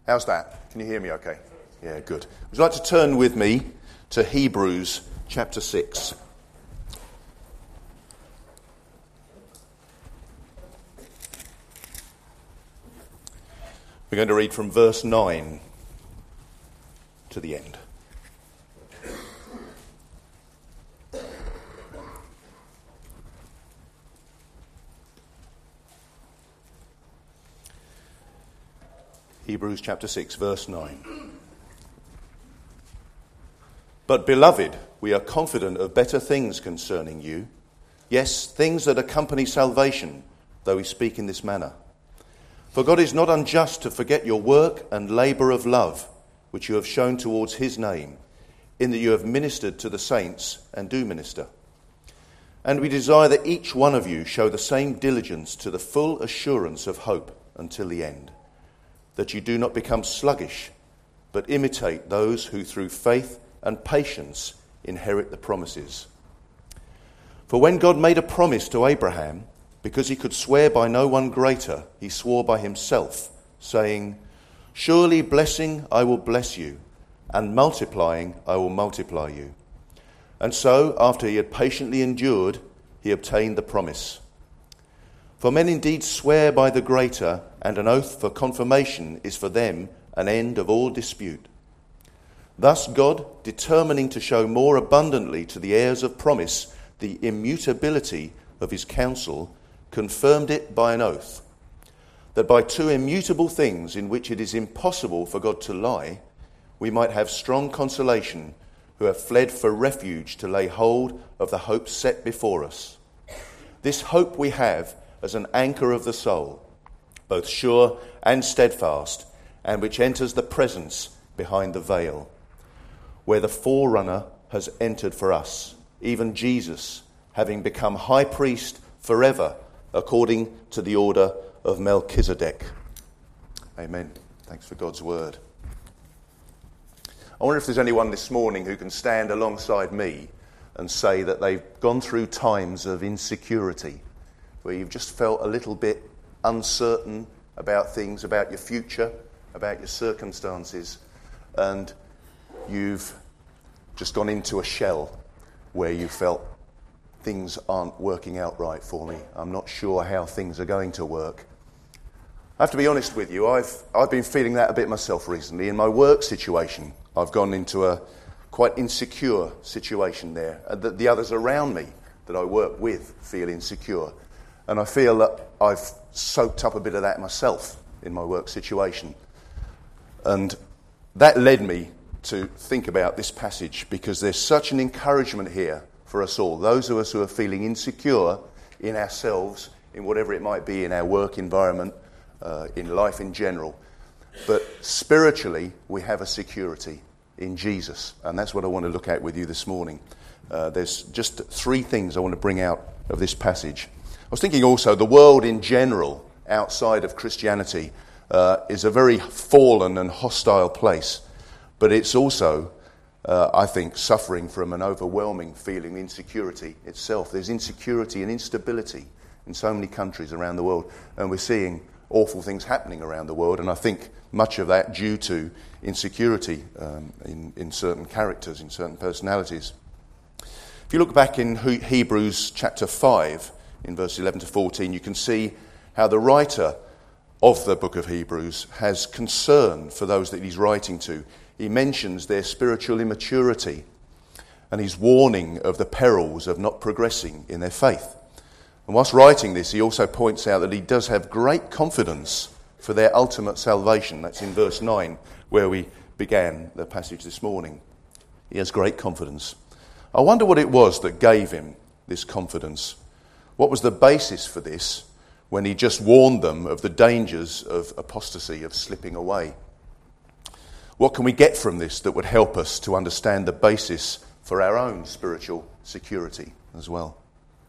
How's that? Can you hear me okay? Yeah, good. Would you like to turn with me to Hebrews chapter 6? We're going to read from verse 9 to the end. Hebrews chapter 6, verse 9. But beloved, we are confident of better things concerning you. Yes, things that accompany salvation, though we speak in this manner. For God is not unjust to forget your work and labour of love, which you have shown towards his name, in that you have ministered to the saints and do minister. And we desire that each one of you show the same diligence to the full assurance of hope until the end, that you do not become sluggish, but imitate those who through faith and patience inherit the promises. For when God made a promise to Abraham, because he could swear by no one greater, he swore by himself, saying, "Surely blessing I will bless you, and multiplying I will multiply you." And so, after he had patiently endured, he obtained the promise. For men indeed swear by the greater, and an oath for confirmation is for them an end of all dispute. Thus God, determining to show more abundantly to the heirs of promise the immutability of his counsel, confirmed it by an oath, that by two immutable things in which it is impossible for God to lie, we might have strong consolation who have fled for refuge to lay hold of the hope set before us. This hope we have as an anchor of the soul, both sure and steadfast, and which enters the presence behind the veil, where the forerunner has entered for us, even Jesus, having become high priest forever, according to the order of Melchizedek. Amen. Thanks for God's word. I wonder if there's anyone this morning who can stand alongside me and say that they've gone through times of insecurity, where you've just felt a little bit uncertain about things, about your future, about your circumstances, and you've just gone into a shell where you felt things aren't working out right for me. I'm not sure how things are going to work. I have to be honest with you, I've been feeling that a bit myself recently. In my work situation, I've gone into a quite insecure situation there. The others around me that I work with feel insecure. And I feel that I've soaked up a bit of that myself in my work situation. And that led me to think about this passage, because there's such an encouragement here for us all. Those of us who are feeling insecure in ourselves, in whatever it might be, in our work environment, in life in general. But spiritually, we have a security in Jesus. And that's what I want to look at with you this morning. There's just three things I want to bring out of this passage. I was thinking also the world in general, outside of Christianity, is a very fallen and hostile place. But it's also, I think, suffering from an overwhelming feeling of insecurity itself. There's insecurity and instability in so many countries around the world. And we're seeing awful things happening around the world. And I think much of that due to insecurity in certain characters, in certain personalities. If you look back in Hebrews chapter 5, in verse 11 to 14, you can see how the writer of the book of Hebrews has concern for those that he's writing to. He mentions their spiritual immaturity, and he's warning of the perils of not progressing in their faith. And whilst writing this, he also points out that he does have great confidence for their ultimate salvation. That's in verse 9, where we began the passage this morning. He has great confidence. I wonder what it was that gave him this confidence. What was the basis for this when he just warned them of the dangers of apostasy, of slipping away? What can we get from this that would help us to understand the basis for our own spiritual security as well?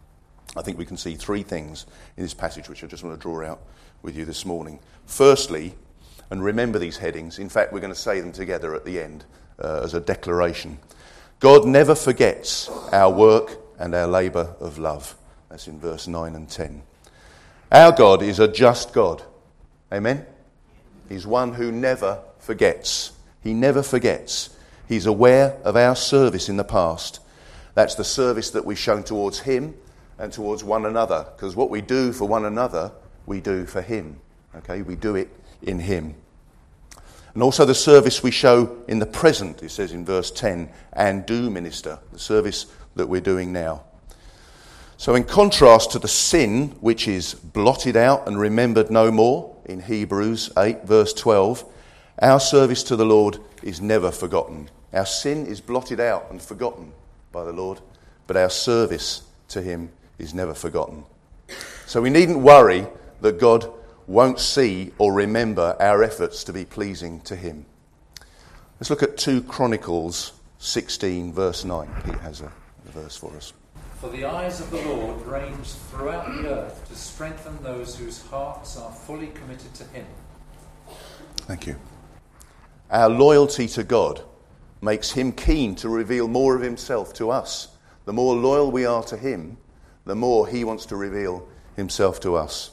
I think we can see three things in this passage which I just want to draw out with you this morning. Firstly, and remember these headings, in fact we're going to say them together at the end as a declaration. God never forgets our work and our labour of love. That's in verse 9 and 10. Our God is a just God. Amen? is one who never forgets. He never forgets. He's aware of our service in the past. That's the service that we've shown towards him and towards one another. Because what we do for one another, we do for him. Okay, we do it in him. And also the service we show in the present, it says in verse 10, and do minister, the service that we're doing now. So in contrast to the sin which is blotted out and remembered no more, in Hebrews 8 verse 12, our service to the Lord is never forgotten. Our sin is blotted out and forgotten by the Lord, but our service to him is never forgotten. So we needn't worry that God won't see or remember our efforts to be pleasing to him. Let's look at 2 Chronicles 16 verse 9. Pete has a verse for us. For the eyes of the Lord range throughout the earth to strengthen those whose hearts are fully committed to him. Thank you. Our loyalty to God makes him keen to reveal more of himself to us. The more loyal we are to him, the more he wants to reveal himself to us.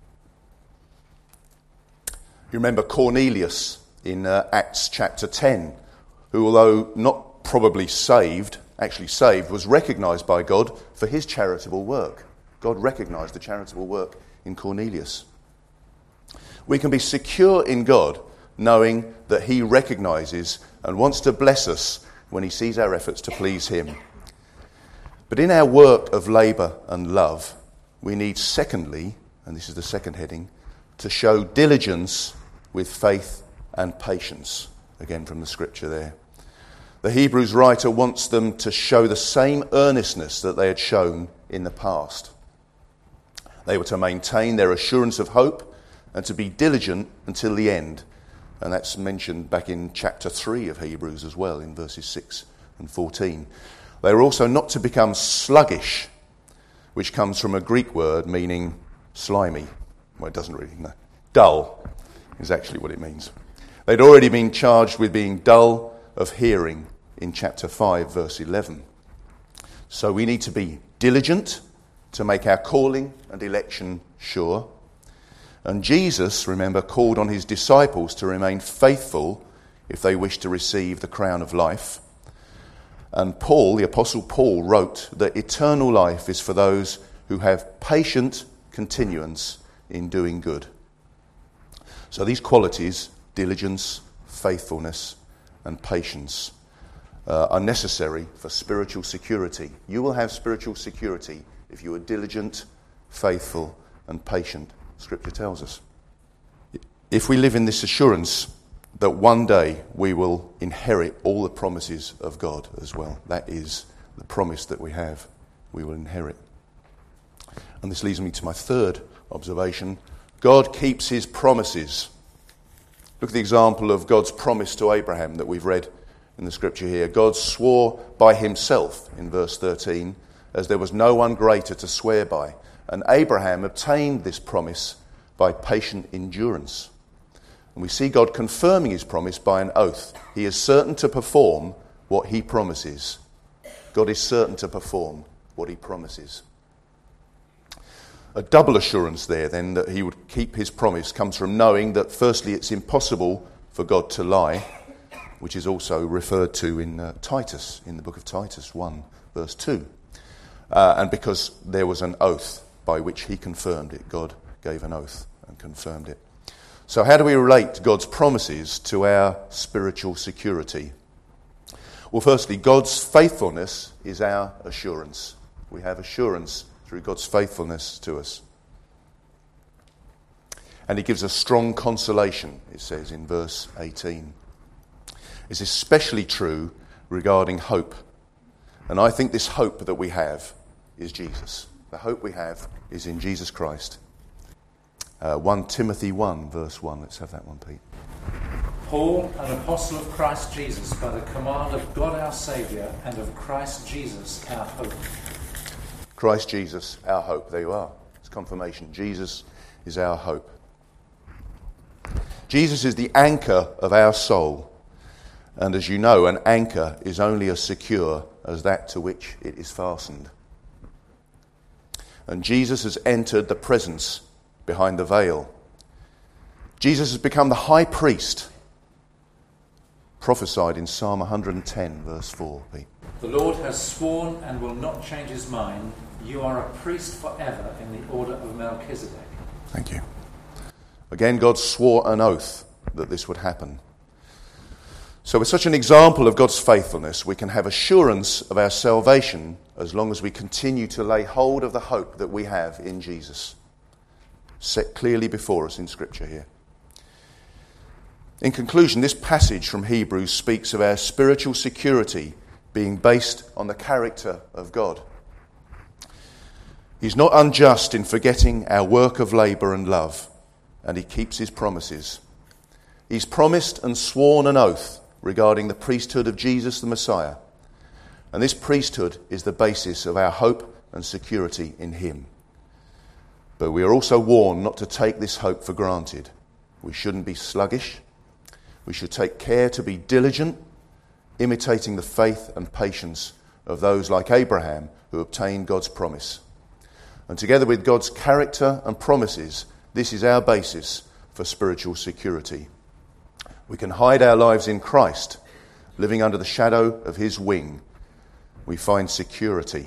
You remember Cornelius in Acts chapter 10, who, although not probably actually saved, was recognised by God for his charitable work. God recognised the charitable work in Cornelius. We can be secure in God knowing that he recognises and wants to bless us when he sees our efforts to please him. But in our work of labour and love, we need secondly, and this is the second heading, to show diligence with faith and patience. Again from the scripture there. The Hebrews writer wants them to show the same earnestness that they had shown in the past. They were to maintain their assurance of hope and to be diligent until the end. And that's mentioned back in chapter 3 of Hebrews as well, in verses 6 and 14. They were also not to become sluggish, which comes from a Greek word meaning slimy. Well, it doesn't really, no. Dull is actually what it means. They'd already been charged with being dull of hearing in chapter 5, verse 11. So we need to be diligent to make our calling and election sure. And Jesus, remember, called on his disciples to remain faithful if they wish to receive the crown of life. And Paul, the Apostle Paul, wrote that eternal life is for those who have patient continuance in doing good. So these qualities, diligence, faithfulness, and patience, are necessary for spiritual security. You will have spiritual security if you are diligent, faithful, and patient, Scripture tells us. If we live in this assurance that one day we will inherit all the promises of God as well. That is the promise that we have. We will inherit. And this leads me to my third observation. God keeps his promises. Look at the example of God's promise to Abraham that we've read in the scripture here. God swore by himself in verse 13, as there was no one greater to swear by. And Abraham obtained this promise by patient endurance. And we see God confirming his promise by an oath. He is certain to perform what he promises. God is certain to perform what he promises. A double assurance there then that he would keep his promise comes from knowing that firstly it's impossible for God to lie, which is also referred to in Titus, in the book of Titus 1 verse 2. And because there was an oath by which he confirmed it. God gave an oath and confirmed it. So how do we relate God's promises to our spiritual security? Well, firstly, God's faithfulness is our assurance. We have assurance through God's faithfulness to us. And he gives us strong consolation, it says in verse 18. It's especially true regarding hope. And I think this hope that we have is Jesus. The hope we have is in Jesus Christ. 1 Timothy 1, verse 1. Let's have that one, Pete. Paul, an apostle of Christ Jesus, by the command of God our Saviour, and of Christ Jesus our hope. Christ Jesus, our hope. There you are. It's confirmation. Jesus is our hope. Jesus is the anchor of our soul. And as you know, an anchor is only as secure as that to which it is fastened. And Jesus has entered the presence behind the veil. Jesus has become the high priest, prophesied in Psalm 110, verse 4. Pete. The Lord has sworn and will not change his mind. You are a priest forever in the order of Melchizedek. Thank you. Again, God swore an oath that this would happen. So with such an example of God's faithfulness, we can have assurance of our salvation as long as we continue to lay hold of the hope that we have in Jesus, set clearly before us in Scripture here. In conclusion, this passage from Hebrews speaks of our spiritual security being based on the character of God. He's not unjust in forgetting our work of labour and love, and he keeps his promises. He's promised and sworn an oath regarding the priesthood of Jesus the Messiah, and this priesthood is the basis of our hope and security in him. But we are also warned not to take this hope for granted. We shouldn't be sluggish. We should take care to be diligent, imitating the faith and patience of those like Abraham who obtained God's promise. And together with God's character and promises, this is our basis for spiritual security. We can hide our lives in Christ, living under the shadow of his wing. We find security.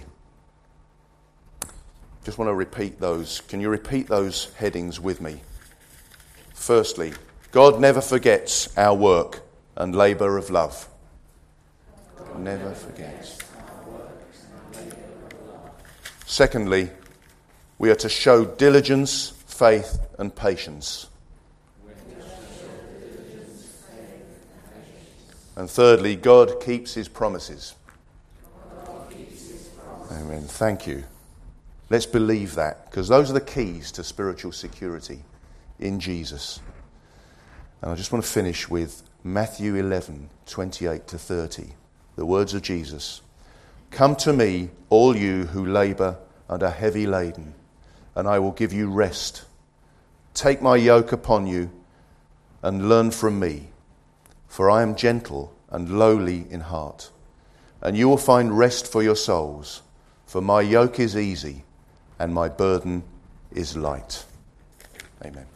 Just want to repeat those. Can you repeat those headings with me? Firstly, God never forgets our work and labour of love. God never forgets. Secondly, we are to show diligence, faith and patience. And thirdly, God keeps his promises. Amen. Thank you. Let's believe that, because those are the keys to spiritual security in Jesus. And I just want to finish with Matthew 11, 28 to 30. The words of Jesus. Come to me, all you who labour and are heavy laden, and I will give you rest. Take my yoke upon you and learn from me, for I am gentle and lowly in heart, and you will find rest for your souls, for my yoke is easy and my burden is light. Amen.